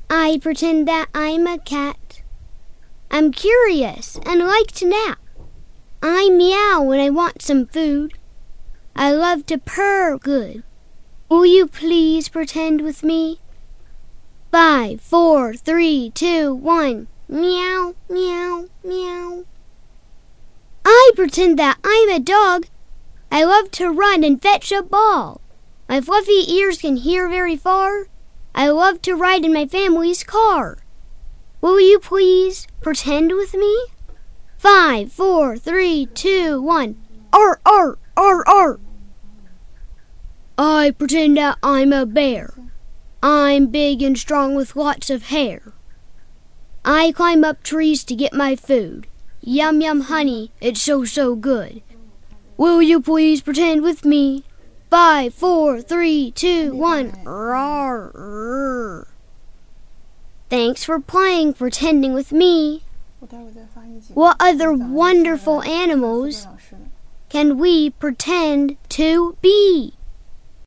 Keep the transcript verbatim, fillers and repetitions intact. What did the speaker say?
I pretend that I'm a cat. I'm curious and like to nap. I meow when I want some food. I love to purr good. Will you please pretend with me? Five, four, three, two, one. Meow, meow, meow. I pretend that I'm a dog. I love to run and fetch a ball. My fluffy ears can hear very far. I love to ride in my family's car. Will you please pretend with me? Five, four, three, two, one. Arr, arr, arr, arr. I pretend that I'm a bear. I'm big and strong with lots of hair. I climb up trees to get my food. Yum, yum, honey, it's so, so good. Will you please pretend with me? Five, four, three, two, one. Rawr, rawr. Thanks for playing pretending with me. What other wonderful animals can we pretend to be?